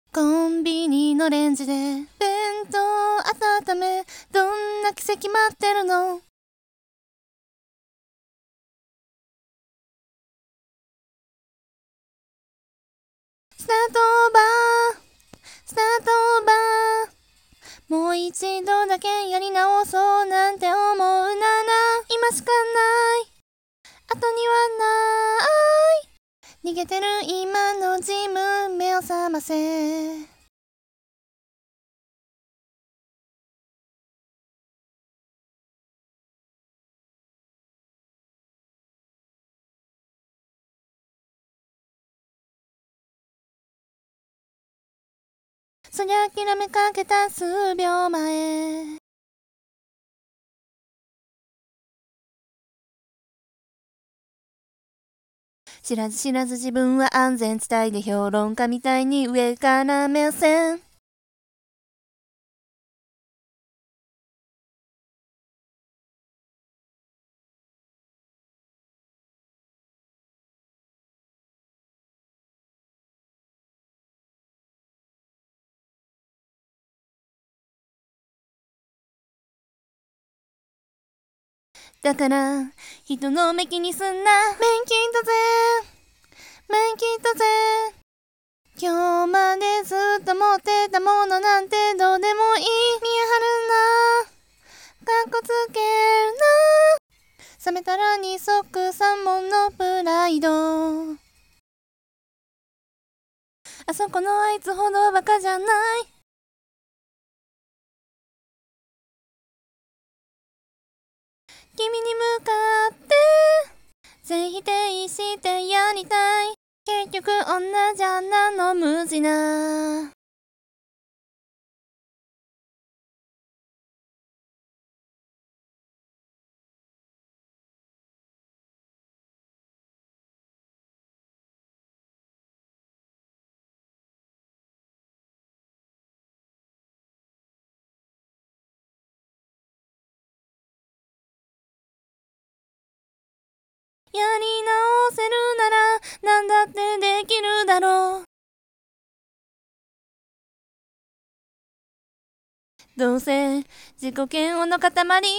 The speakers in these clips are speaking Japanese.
コンビニのレンジで弁当温め、どんな奇跡待ってるの？スタートオーバー、スタートオーバー、もう一度だけやり直そうなんて思うなら今しかない、後にはない、逃げてる今の自分、目を覚ませ。そりゃ諦めかけた数秒前、知らず知らず自分は安全地帯で評論家みたいに上から目線。だから人の目気にすんな、免許だぜ、免許だぜ、今日までずっと持ってたものなんてどうでもいい、見え張るな、かっこつけるな、冷めたら二足三門のプライド、あそこのあいつほどバカじゃない、君に向かって全否定してやりたい、結局女じゃなの無地な、やり直せるなら何だってできるだろう、どうせ自己嫌悪の塊、スタートオーバ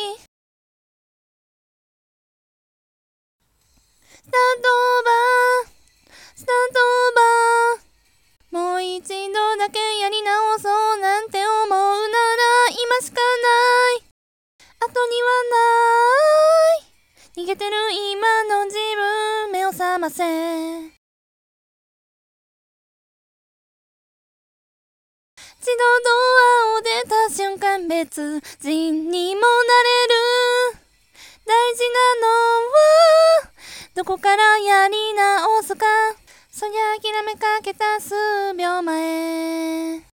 ー、スタートオーバー、もう一度だけやり直そうなんて思うなら今しかない、後にはない、逃げてる今の自分、目を覚ませ。自動ドアを出た瞬間別人にもなれる、大事なのはどこからやり直すか、そりゃ諦めかけた数秒前。